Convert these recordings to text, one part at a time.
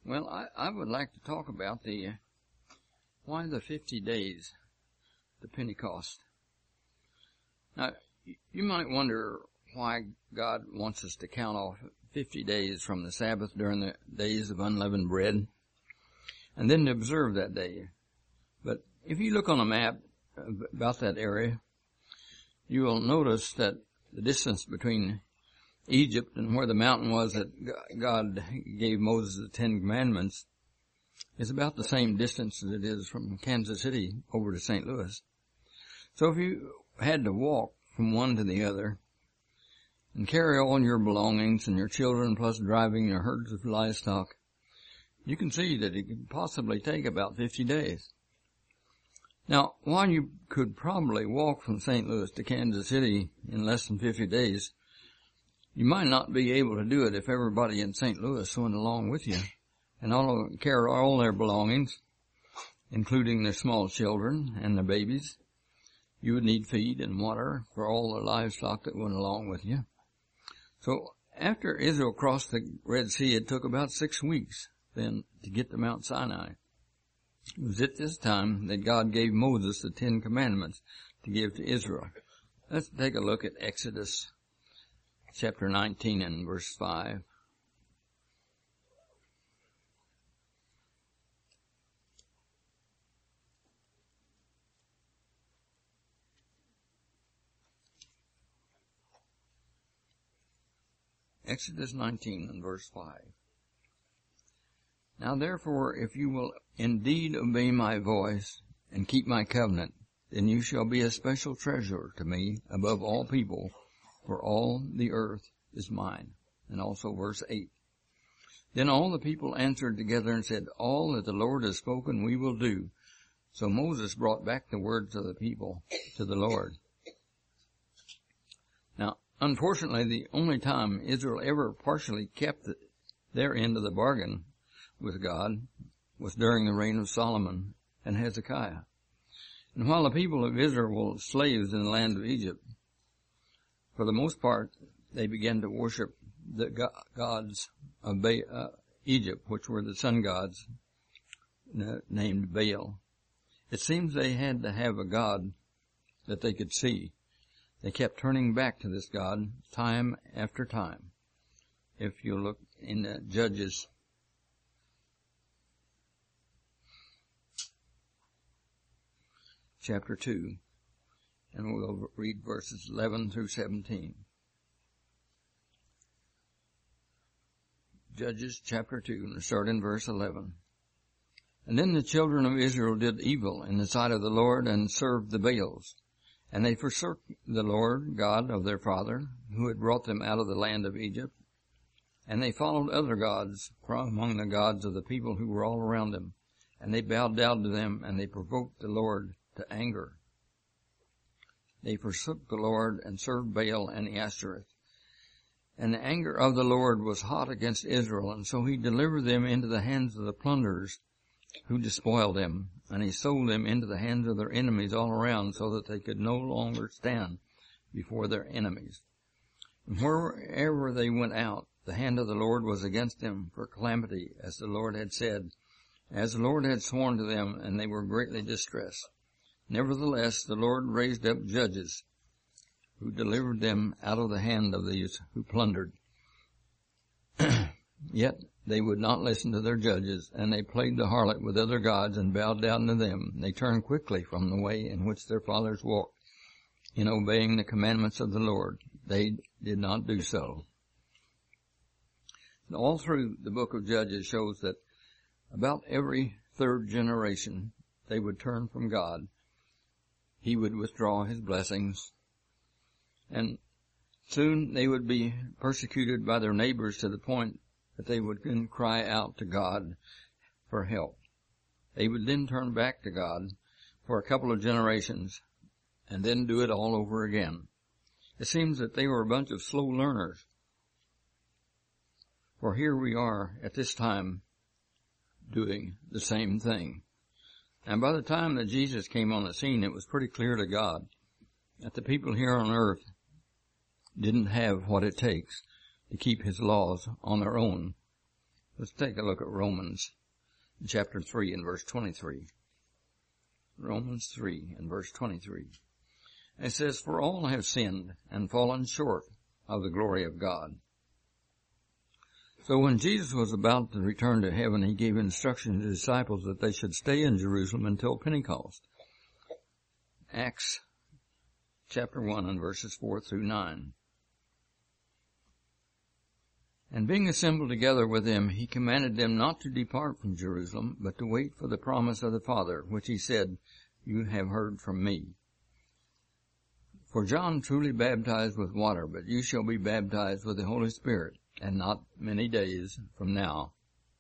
Well, I would like to talk about why the 50 days, the Pentecost. Now, you might wonder why God wants us to count off 50 days from the Sabbath during the days of unleavened bread, and then to observe that day. But if you look on a map about that area, you will notice that the distance between Egypt and where the mountain was that God gave Moses the 10 Commandments is about the same distance as it is from Kansas City over to St. Louis. So if you had to walk from one to the other and carry all your belongings and your children plus driving your herds of livestock, you can see that it could possibly take about 50 days. Now, while you could probably walk from St. Louis to Kansas City in less than 50 days, you might not be able to do it if everybody in St. Louis went along with you and carry all their belongings, including their small children and their babies. You would need feed and water for all the livestock that went along with you. So after Israel crossed the Red Sea, it took about 6 weeks then to get to Mount Sinai. It was at this time that God gave Moses the 10 Commandments to give to Israel. Let's take a look at Exodus chapter 19 and verse 5. Exodus 19 and verse 5. Now therefore, if you will indeed obey my voice and keep my covenant, then you shall be a special treasure to me above all people, for all the earth is mine. And also verse 8. Then all the people answered together and said, all that the Lord has spoken we will do. So Moses brought back the words of the people to the Lord. Now, unfortunately, the only time Israel ever partially kept their end of the bargain with God was during the reign of Solomon and Hezekiah. And while the people of Israel were slaves in the land of Egypt, for the most part, they began to worship the gods of Egypt, which were the sun gods named Baal. It seems they had to have a god that they could see. They kept turning back to this god time after time. If you look in Judges chapter 2, and we'll read verses 11 through 17. Judges chapter 2, and start in verse 11. And then the children of Israel did evil in the sight of the Lord and served the Baals. And they forsook the Lord God of their father, who had brought them out of the land of Egypt. And they followed other gods from among the gods of the people who were all around them. And they bowed down to them, and they provoked the Lord to anger. They forsook the Lord and served Baal and Ashtoreth. And the anger of the Lord was hot against Israel, and so he delivered them into the hands of the plunderers who despoiled them, and he sold them into the hands of their enemies all around, so that they could no longer stand before their enemies. And wherever they went out, the hand of the Lord was against them for calamity, as the Lord had said, as the Lord had sworn to them, and they were greatly distressed. Nevertheless, the Lord raised up judges who delivered them out of the hand of these who plundered. Yet they would not listen to their judges, and they played the harlot with other gods and bowed down to them. They turned quickly from the way in which their fathers walked, in obeying the commandments of the Lord. They did not do so. And all through the book of Judges shows that about every third generation they would turn from God. He would withdraw his blessings, and soon they would be persecuted by their neighbors to the point that they would then cry out to God for help. They would then turn back to God for a couple of generations and then do it all over again. It seems that they were a bunch of slow learners. For here we are at this time doing the same thing. And by the time that Jesus came on the scene, it was pretty clear to God that the people here on earth didn't have what it takes to keep his laws on their own. Let's take a look at Romans chapter 3 and verse 23. Romans 3 and verse 23. It says, "For all have sinned and fallen short of the glory of God." So when Jesus was about to return to heaven, he gave instruction to the disciples that they should stay in Jerusalem until Pentecost. Acts chapter 1 and verses 4 through 9. "And being assembled together with them, he commanded them not to depart from Jerusalem, but to wait for the promise of the Father, which he said, You have heard from me. For John truly baptized with water, but you shall be baptized with the Holy Spirit, and not many days from now."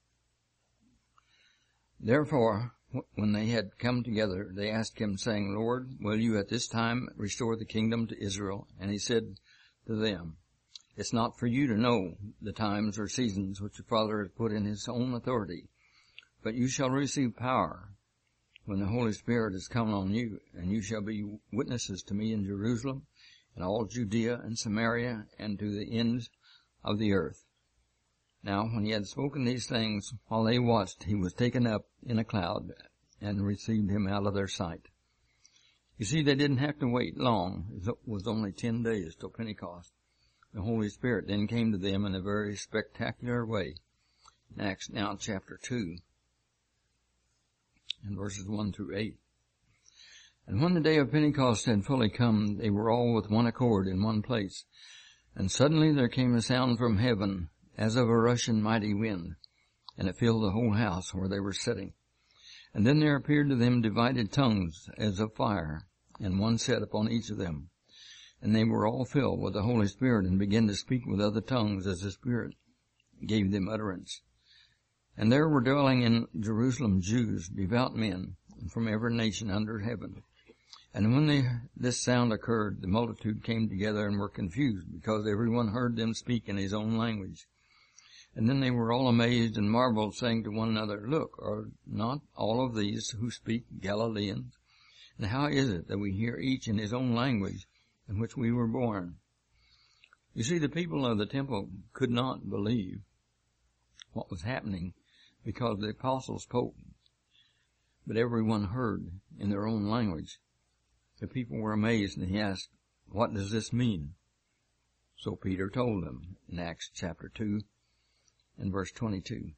Therefore, when they had come together, they asked him, saying, "Lord, will you at this time restore the kingdom to Israel?" And he said to them, "It's not for you to know the times or seasons which the Father has put in his own authority, but you shall receive power when the Holy Spirit has come on you, and you shall be witnesses to me in Jerusalem, and all Judea and Samaria, and to the ends of the earth." Now when he had spoken these things, while they watched, he was taken up in a cloud, and received him out of their sight. You see, they didn't have to wait long. It was only 10 days till Pentecost. The Holy Spirit then came to them in a very spectacular way. In Acts now chapter 2, and verses 1 through 8. "And when the day of Pentecost had fully come, they were all with one accord in one place. And suddenly there came a sound from heaven, as of a rushing mighty wind, and it filled the whole house where they were sitting. And then there appeared to them divided tongues as of fire, and one sat upon each of them. And they were all filled with the Holy Spirit, and began to speak with other tongues as the Spirit gave them utterance. And there were dwelling in Jerusalem Jews, devout men, from every nation under heaven. And when this sound occurred, the multitude came together and were confused, because everyone heard them speak in his own language. And then they were all amazed and marveled, saying to one another, Look, are not all of these who speak Galileans? And how is it that we hear each in his own language in which we were born?" You see, the people of the temple could not believe what was happening because the apostles spoke, but everyone heard in their own language. The people were amazed, and he asked, "What does this mean?" So Peter told them in Acts chapter 2 and verse 22.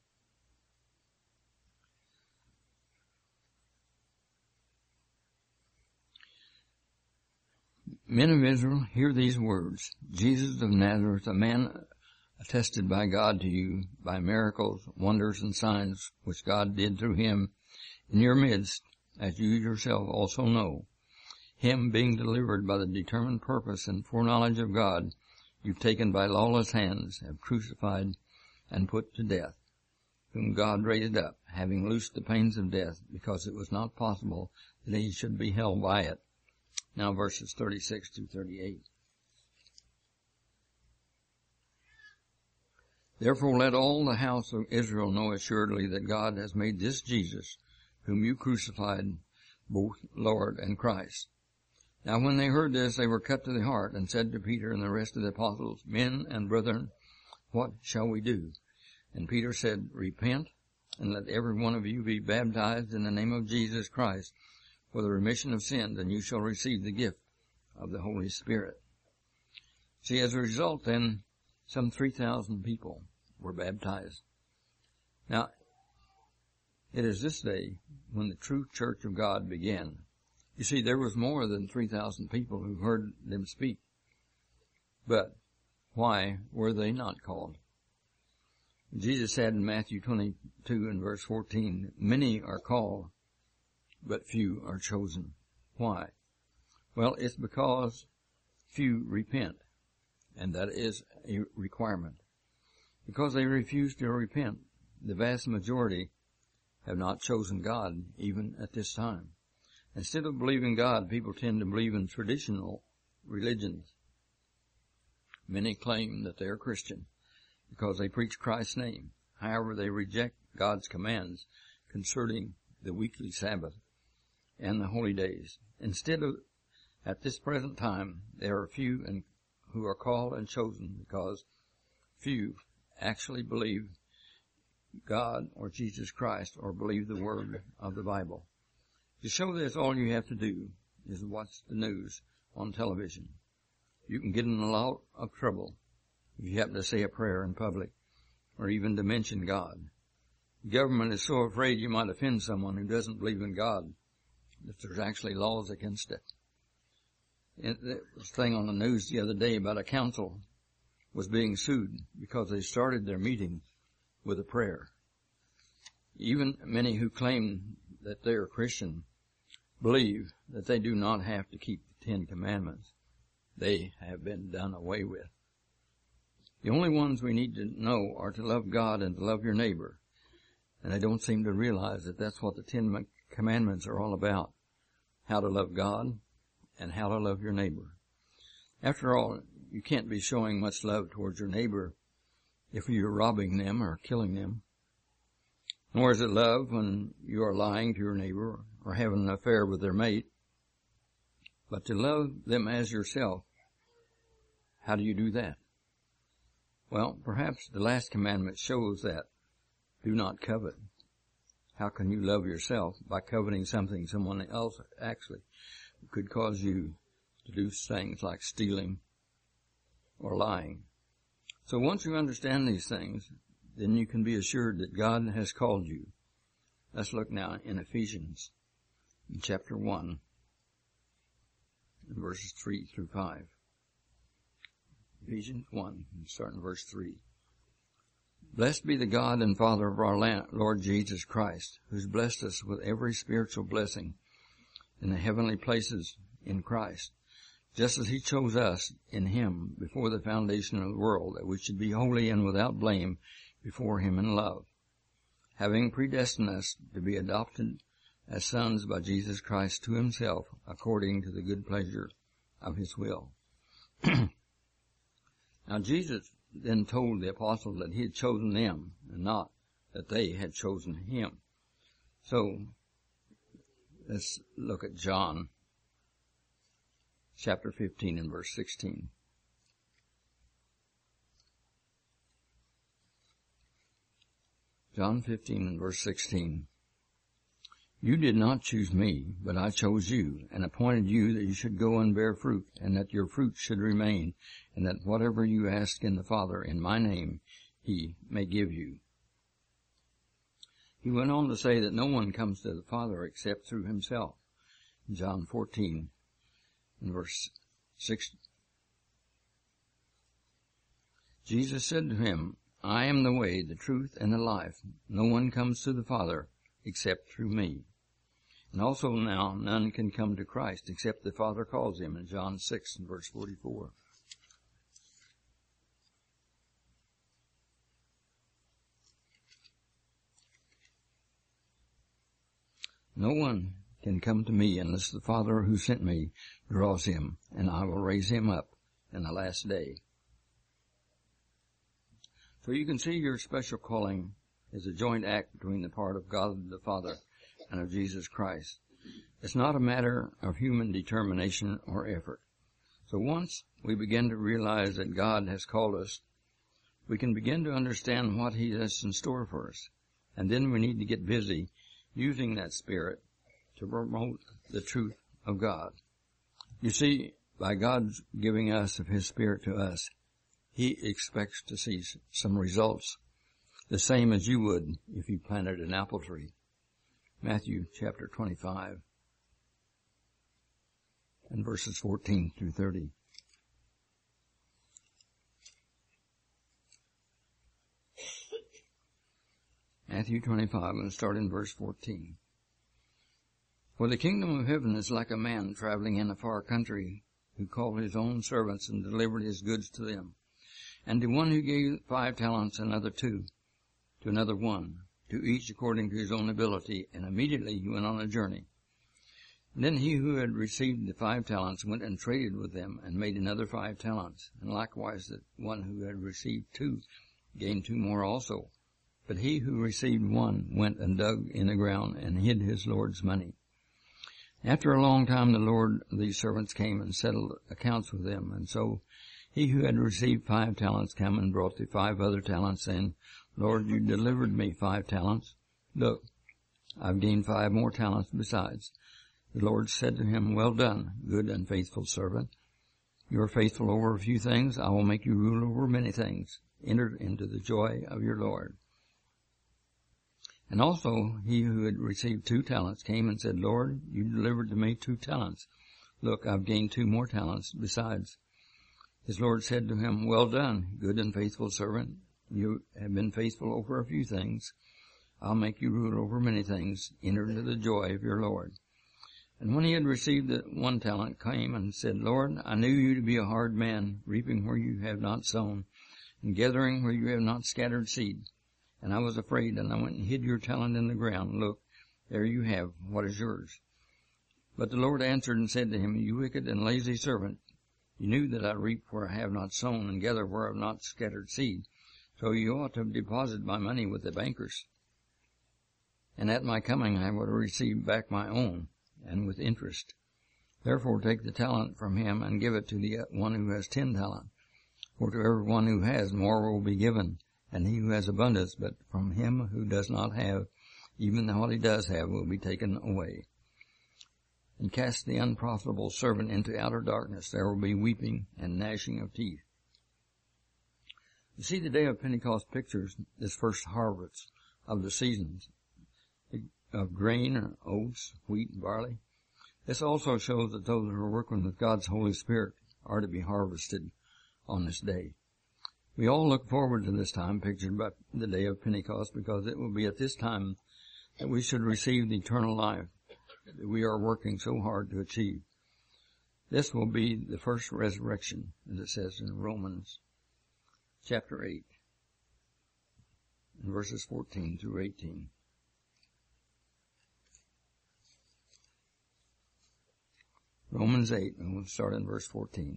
"Men of Israel, hear these words. Jesus of Nazareth, a man attested by God to you by miracles, wonders, and signs which God did through him in your midst, as you yourself also know. Him being delivered by the determined purpose and foreknowledge of God, you've taken by lawless hands, have crucified and put to death, whom God raised up, having loosed the pains of death, because it was not possible that he should be held by it." Now verses 36 to 38. "Therefore let all the house of Israel know assuredly that God has made this Jesus, whom you crucified, both Lord and Christ." Now when they heard this, they were cut to the heart, and said to Peter and the rest of the apostles, "Men and brethren, what shall we do?" And Peter said, "Repent, and let every one of you be baptized in the name of Jesus Christ for the remission of sins, and you shall receive the gift of the Holy Spirit." See, as a result then, some 3,000 people were baptized. Now, it is this day when the true church of God began. You see, there was more than 3,000 people who heard them speak. But why were they not called? Jesus said in Matthew 22 and verse 14, "Many are called, but few are chosen." Why? Well, it's because few repent, and that is a requirement. Because they refuse to repent, the vast majority have not chosen God even at this time. Instead of believing God, people tend to believe in traditional religions. Many claim that they are Christian because they preach Christ's name. However, they reject God's commands concerning the weekly Sabbath and the holy days. Instead of, at this present time, there are few who are called and chosen because few actually believe God or Jesus Christ or believe the word of the Bible. To show this, all you have to do is watch the news on television. You can get in a lot of trouble if you happen to say a prayer in public or even to mention God. The government is so afraid you might offend someone who doesn't believe in God that there's actually laws against it. There was a thing on the news the other day about a council was being sued because they started their meeting with a prayer. Even many who claim that they are Christian believe that they do not have to keep the 10 Commandments. They have been done away with. The only ones we need to know are to love God and to love your neighbor. And they don't seem to realize that that's what the 10 Commandments are all about. How to love God and how to love your neighbor. After all, you can't be showing much love towards your neighbor if you're robbing them or killing them. Nor is it love when you are lying to your neighbor or having an affair with their mate. But to love them as yourself, how do you do that? Well, perhaps the last commandment shows that. Do not covet. How can you love yourself by coveting something someone else actually could cause you to do things like stealing or lying? So once you understand these things, then you can be assured that God has called you. Let's look now in Ephesians, in chapter 1, verses 3 through 5. Ephesians 1, starting verse 3. Blessed be the God and Father of our Lord Jesus Christ, who's blessed us with every spiritual blessing in the heavenly places in Christ, just as he chose us in him before the foundation of the world, that we should be holy and without blame before him in love, having predestined us to be adopted as sons by Jesus Christ to himself, according to the good pleasure of his will. Now Jesus then told the apostles that he had chosen them, and not that they had chosen him. So, let's look at John, chapter 15 and verse 16. John 15 and verse 16. You did not choose me, but I chose you, and appointed you that you should go and bear fruit, and that your fruit should remain, and that whatever you ask in the Father in my name, he may give you. He went on to say that no one comes to the Father except through himself. In John 14 and verse 6. Jesus said to him, I am the way, the truth, and the life. No one comes to the Father except through me. And also now none can come to Christ except the Father calls him, in John 6 and verse 44. No one can come to me unless the Father who sent me draws him, and I will raise him up in the last day. So you can see your special calling is a joint act between the part of God the Father and of Jesus Christ. It's not a matter of human determination or effort. So once we begin to realize that God has called us, we can begin to understand what he has in store for us. And then we need to get busy using that Spirit to promote the truth of God. You see, by God giving us of his Spirit to us, he expects to see some results, the same as you would if you planted an apple tree. Matthew chapter 25 and verses 14 through 30. Matthew 25, and start in verse 14. For the kingdom of heaven is like a man traveling in a far country, who called his own servants and delivered his goods to them. And to one who gave 5 talents, another 2, to another 1, to each according to his own ability, and immediately he went on a journey. And then he who had received the 5 talents went and traded with them, and made another 5 talents. And likewise the one who had received 2 gained 2 more also. But he who received 1 went and dug in the ground, and hid his Lord's money. After a long time the Lord of these servants came and settled accounts with them. And so he who had received 5 talents came and brought the 5 other talents in. Lord, you delivered me 5 talents. Look, I've gained 5 more talents besides. The Lord said to him, well done, good and faithful servant. You are faithful over a few things. I will make you rule over many things. Enter into the joy of your Lord. And also he who had received 2 talents came and said, Lord, you delivered to me 2 talents. Look, I've gained 2 more talents besides. His Lord said to him, well done, good and faithful servant. You have been faithful over a few things. I'll make you rule over many things. Enter into the joy of your Lord. And when he had received the 1 talent, came and said, Lord, I knew you to be a hard man, reaping where you have not sown, and gathering where you have not scattered seed. And I was afraid, and I went and hid your talent in the ground. Look, there you have what is yours. But the Lord answered and said to him, you wicked and lazy servant, you knew that I reap where I have not sown, and gather where I have not scattered seed. So you ought to have deposited my money with the bankers. And at my coming I will receive back my own, and with interest. Therefore take the talent from him and give it to the one who has 10 talents. For to every one who has, more will be given, and he who has abundance, but from him who does not have, even what he does have will be taken away. And cast the unprofitable servant into outer darkness. There will be weeping and gnashing of teeth. You see, the day of Pentecost pictures this first harvest of the seasons of grain, oats, wheat, and barley. This also shows that those who are working with God's Holy Spirit are to be harvested on this day. We all look forward to this time pictured by the day of Pentecost, because it will be at this time that we should receive the eternal life that we are working so hard to achieve. This will be the first resurrection, as it says in Romans chapter 8, verses 14 through 18. Romans 8, and we'll start in verse 14.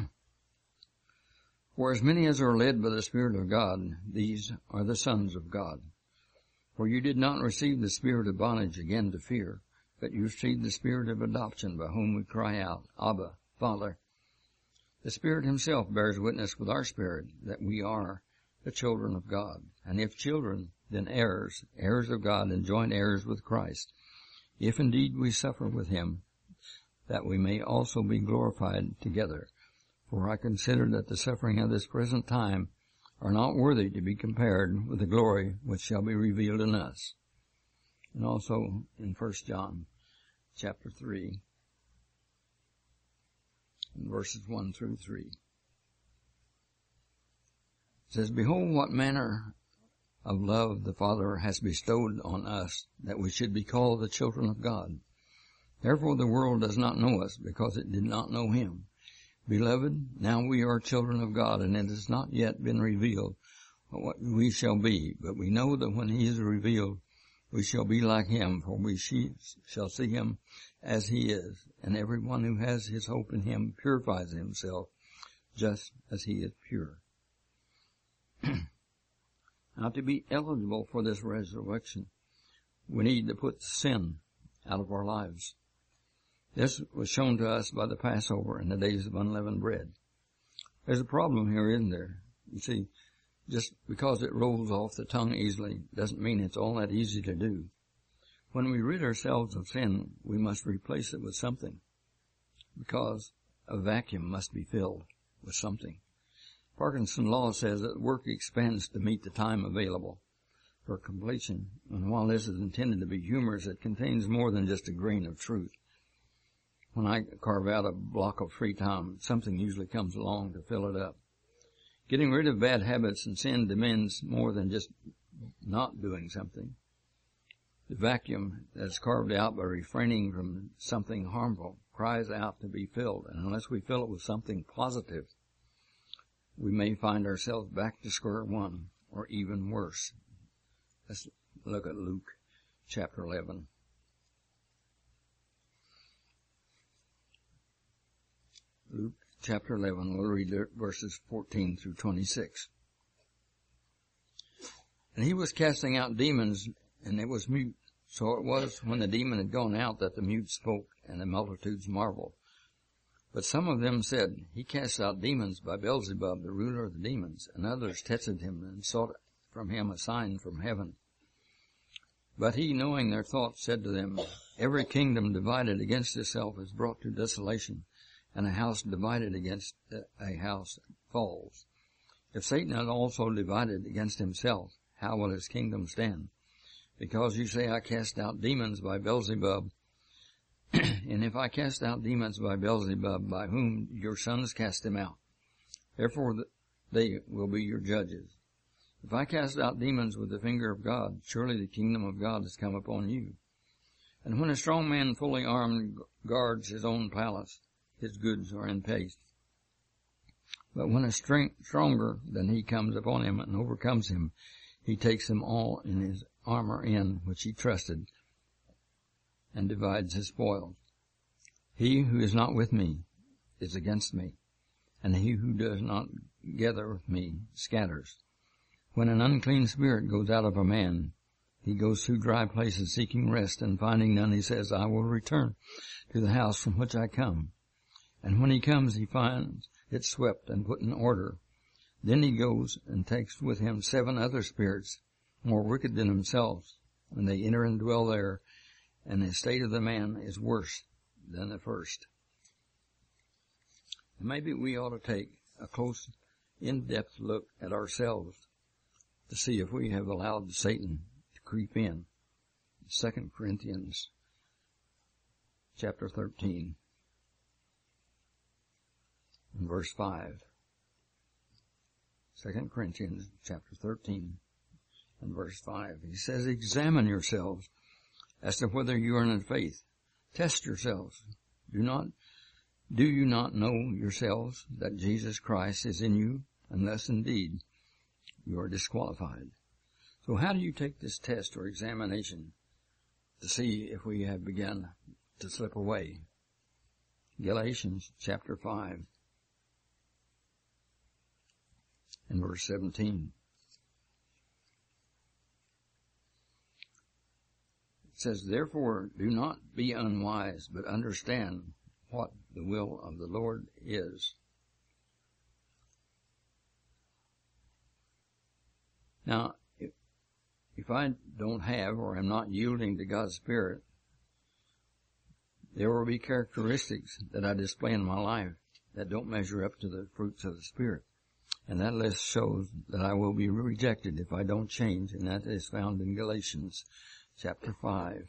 For as many as are led by the Spirit of God, these are the sons of God. For you did not receive the spirit of bondage again to fear, but you received the spirit of adoption, by whom we cry out, Abba, Father. The Spirit himself bears witness with our spirit that we are the children of God. And if children, then heirs, heirs of God, and joint heirs with Christ, if indeed we suffer with him, that we may also be glorified together. For I consider that the suffering of this present time are not worthy to be compared with the glory which shall be revealed in us. And also in 1 John chapter 3, verses 1 through 3. It says, Behold, what manner of love the Father has bestowed on us, that we should be called the children of God. Therefore the world does not know us, because it did not know him. Beloved, now we are children of God, and it has not yet been revealed what we shall be. But we know that when he is revealed, we shall be like him, for we shall see him as he is. And everyone who has his hope in him purifies himself, just as he is pure. Now, to be eligible for this resurrection, we need to put sin out of our lives. This was shown to us by the Passover and the days of unleavened bread. There's a problem here, isn't there? You see, just because it rolls off the tongue easily doesn't mean it's all that easy to do. When we rid ourselves of sin, we must replace it with something, because a vacuum must be filled with something. Parkinson's law says that work expands to meet the time available for completion, and while this is intended to be humorous, it contains more than just a grain of truth. When I carve out a block of free time, something usually comes along to fill it up. Getting rid of bad habits and sin demands more than just not doing something. The vacuum that's carved out by refraining from something harmful cries out to be filled, and unless we fill it with something positive, we may find ourselves back to square one, or even worse. Let's look at Luke chapter 11. Luke chapter 11, we'll read verses 14 through 26. And he was casting out demons, and it was mute. So it was when the demon had gone out that the mute spoke, and the multitudes marveled. But some of them said, He casts out demons by Beelzebub, the ruler of the demons. And others tested him and sought from him a sign from heaven. But he, knowing their thoughts, said to them, Every kingdom divided against itself is brought to desolation, and a house divided against a house falls. If Satan had also divided against himself, how will his kingdom stand? Because you say, I cast out demons by Beelzebub, and if I cast out demons by Beelzebub, by whom your sons cast them out, therefore they will be your judges. If I cast out demons with the finger of God, surely the kingdom of God has come upon you. And when a strong man fully armed guards his own palace, his goods are in peace. But when a stronger than he comes upon him and overcomes him, he takes them all in his armor in which he trusted, and divides his spoils. He who is not with me is against me, and he who does not gather with me scatters. When an unclean spirit goes out of a man, he goes through dry places seeking rest, and finding none, he says, I will return to the house from which I come. And when he comes, he finds it swept and put in order. Then he goes and takes with him 7 other spirits, more wicked than himself, and they enter and dwell there, and the state of the man is worse than the first. Maybe we ought to take a close, in-depth look at ourselves to see if we have allowed Satan to creep in. 2 Corinthians chapter 13 and verse 5. 2 Corinthians chapter 13 and verse 5. He says, Examine yourselves as to whether you are in the faith. Test yourselves. Do you not know yourselves that Jesus Christ is in you, unless indeed you are disqualified? So how do you take this test or examination to see if we have begun to slip away? Galatians chapter 5 and verse 17. It says, Therefore do not be unwise, but understand what the will of the Lord is. Now, if I don't have or am not yielding to God's Spirit, there will be characteristics that I display in my life that don't measure up to the fruits of the Spirit. And that list shows that I will be rejected if I don't change, and that is found in Galatians chapter 5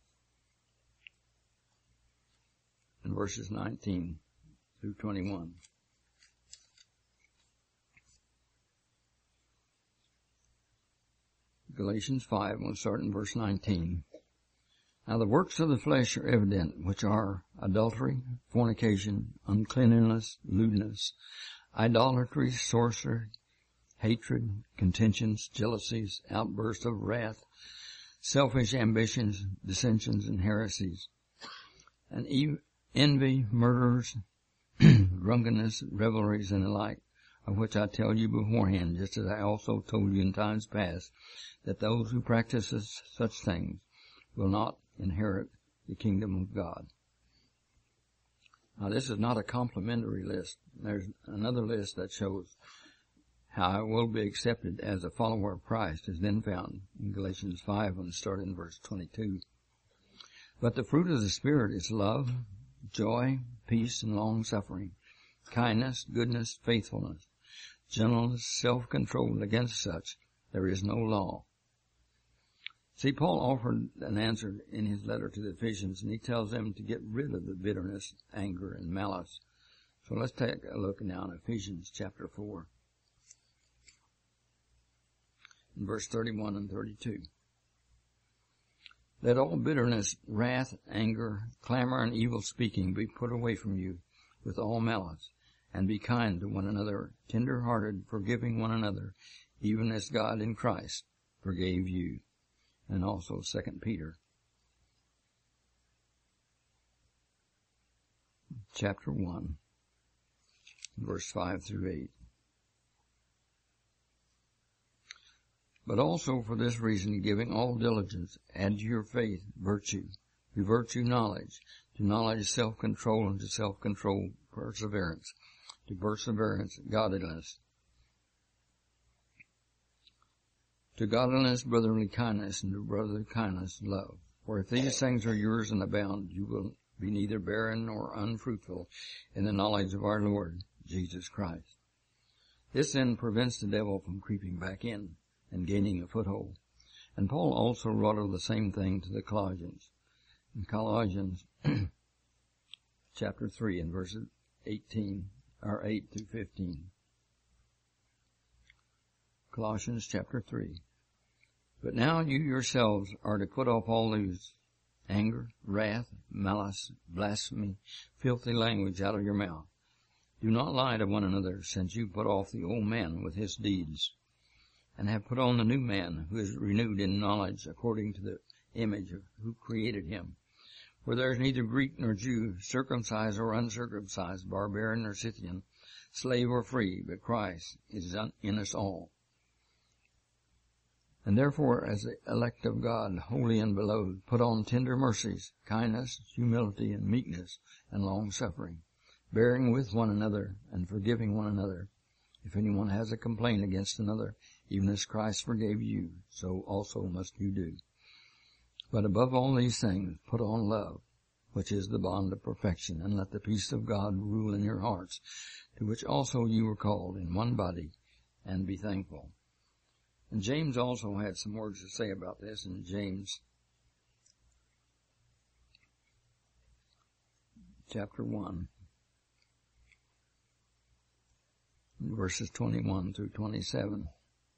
and verses 19 through 21. Galatians 5, we'll start in verse 19. Now the works of the flesh are evident, which are adultery, fornication, uncleanness, lewdness, idolatry, sorcery, hatred, contentions, jealousies, outbursts of wrath, selfish ambitions, dissensions, and heresies, and envy, murders, drunkenness, revelries, and the like, of which I tell you beforehand, just as I also told you in times past, that those who practice such things will not inherit the kingdom of God. Now this is not a complimentary list. There's another list that shows how I will be accepted as a follower of Christ, is then found in Galatians 5 and start in verse 22. But the fruit of the Spirit is love, joy, peace, and long-suffering, kindness, goodness, faithfulness, gentleness, self-control. Against such there is no law. See, Paul offered an answer in his letter to the Ephesians, and he tells them to get rid of the bitterness, anger, and malice. So let's take a look now at Ephesians chapter 4, in verse 31 and 32. Let all bitterness, wrath, anger, clamor, and evil speaking be put away from you with all malice, and be kind to one another, tender-hearted, forgiving one another, even as God in Christ forgave you. And also 2 Peter chapter 1, verse 5 through 8. But also for this reason, giving all diligence, add to your faith virtue, to virtue knowledge, to knowledge self-control, and to self-control perseverance, to perseverance godliness, To godliness, brotherly kindness, and to brotherly kindness, love. For if these things are yours and abound, you will be neither barren nor unfruitful in the knowledge of our Lord Jesus Christ. This then prevents the devil from creeping back in and gaining a foothold. And Paul also wrote of the same thing to the Colossians. In Colossians chapter 3 and verses 8 through 15. Colossians chapter 3. But now you yourselves are to put off all these: anger, wrath, malice, blasphemy, filthy language out of your mouth. Do not lie to one another, since you put off the old man with his deeds, and have put on the new man, who is renewed in knowledge according to the image of who created him. For there is neither Greek nor Jew, circumcised or uncircumcised, barbarian or Scythian, slave or free, but Christ is in us all. And therefore, as the elect of God, holy and beloved, put on tender mercies, kindness, humility, and meekness, and long-suffering, bearing with one another and forgiving one another. If anyone has a complaint against another, even as Christ forgave you, so also must you do. But above all these things, put on love, which is the bond of perfection, and let the peace of God rule in your hearts, to which also you were called in one body, and be thankful. And James also had some words to say about this in James chapter 1, verses 21 through 27.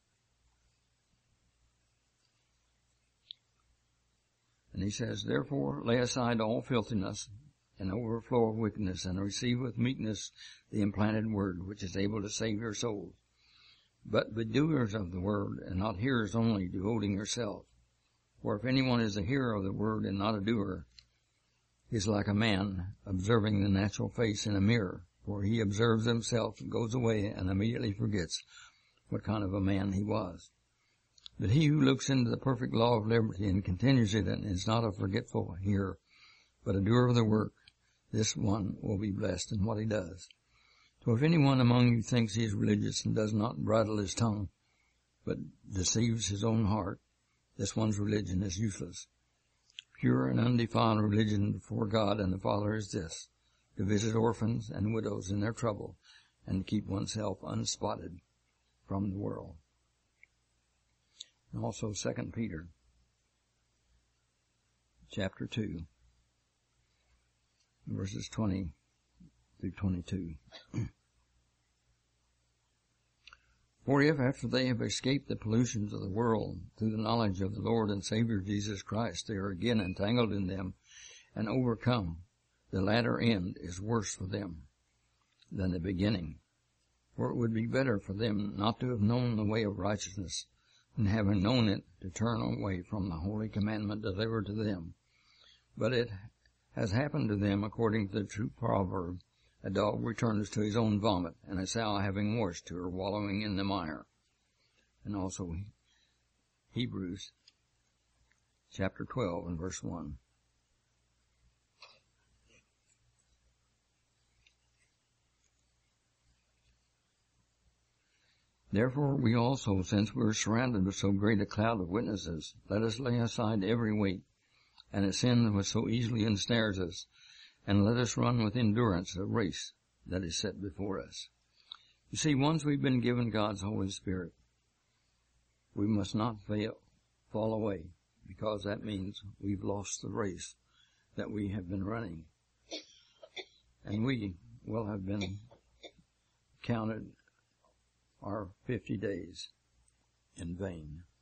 And he says, Therefore lay aside all filthiness and overflow of wickedness, and receive with meekness the implanted word, which is able to save your souls. But be doers of the word, and not hearers only, devoting yourselves. For if anyone is a hearer of the word and not a doer, he is like a man observing the natural face in a mirror. For he observes himself, goes away, and immediately forgets what kind of a man he was. But he who looks into the perfect law of liberty and continues in it is not a forgetful hearer, but a doer of the work, this one will be blessed in what he does. So if anyone among you thinks he is religious and does not bridle his tongue, but deceives his own heart, this one's religion is useless. Pure and undefiled religion before God and the Father is this: to visit orphans and widows in their trouble, and keep oneself unspotted from the world. And also 2 Peter chapter 2, verses 20 through 22. For if, after they have escaped the pollutions of the world through the knowledge of the Lord and Savior Jesus Christ, they are again entangled in them and overcome, the latter end is worse for them than the beginning. For it would be better for them not to have known the way of righteousness, than having known it, to turn away from the holy commandment delivered to them. But it has happened to them according to the true proverb, a dog returns to his own vomit, and a sow having washed to her wallowing in the mire. And also Hebrews chapter 12 and verse 1. Therefore we also, since we are surrounded with so great a cloud of witnesses, let us lay aside every weight and a sin which so easily ensnares us, and let us run with endurance a race that is set before us. You see, once we've been given God's Holy Spirit, we must not fall away, because that means we've lost the race that we have been running. And we will have been counted our 50 days in vain.